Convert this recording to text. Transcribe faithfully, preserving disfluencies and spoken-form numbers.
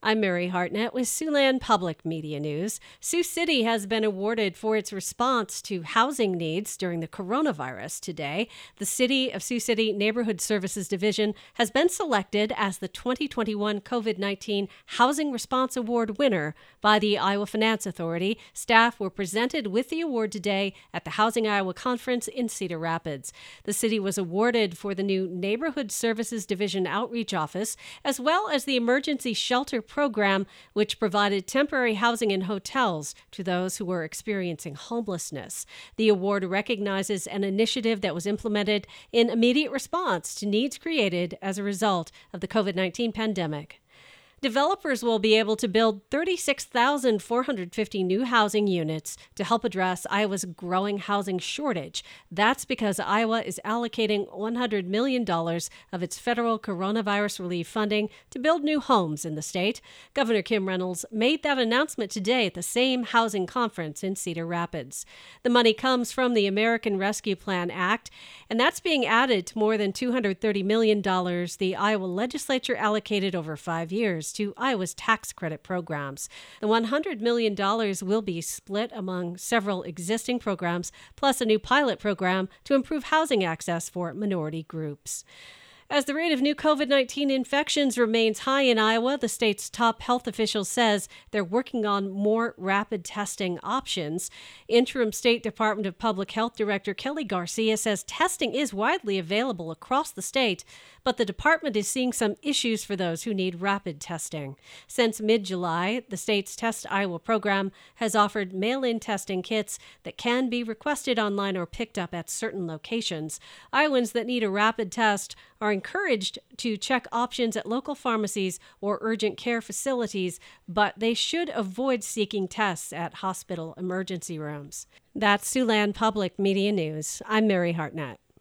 I'm Mary Hartnett with Siouxland Public Media News. Sioux City has been awarded for its response to housing needs during the coronavirus today. The City of Sioux City Neighborhood Services Division has been selected as the twenty twenty-one COVID nineteen Housing Response Award winner by the Iowa Finance Authority. Staff were presented with the award today at the Housing Iowa Conference in Cedar Rapids. The city was awarded for the new Neighborhood Services Division Outreach Office, as well as the Emergency Shelter Program, which provided temporary housing in hotels to those who were experiencing homelessness. The award recognizes an initiative that was implemented in immediate response to needs created as a result of the COVID nineteen pandemic. Developers will be able to build thirty-six thousand four hundred fifty new housing units to help address Iowa's growing housing shortage. That's because Iowa is allocating one hundred million dollars of its federal coronavirus relief funding to build new homes in the state. Governor Kim Reynolds made that announcement today at the same housing conference in Cedar Rapids. The money comes from the American Rescue Plan Act, and that's being added to more than two hundred thirty million dollars the Iowa legislature allocated over five years to Iowa's tax credit programs. The one hundred million dollars will be split among several existing programs, plus a new pilot program to improve housing access for minority groups. As the rate of new COVID nineteen infections remains high in Iowa, the state's top health official says they're working on more rapid testing options. Interim State Department of Public Health Director Kelly Garcia says testing is widely available across the state, but the department is seeing some issues for those who need rapid testing. Since mid-July, the state's Test Iowa program has offered mail-in testing kits that can be requested online or picked up at certain locations. Iowans that need a rapid test are encouraged to check options at local pharmacies or urgent care facilities, but they should avoid seeking tests at hospital emergency rooms. That's Siouxland Public Media News. I'm Mary Hartnett.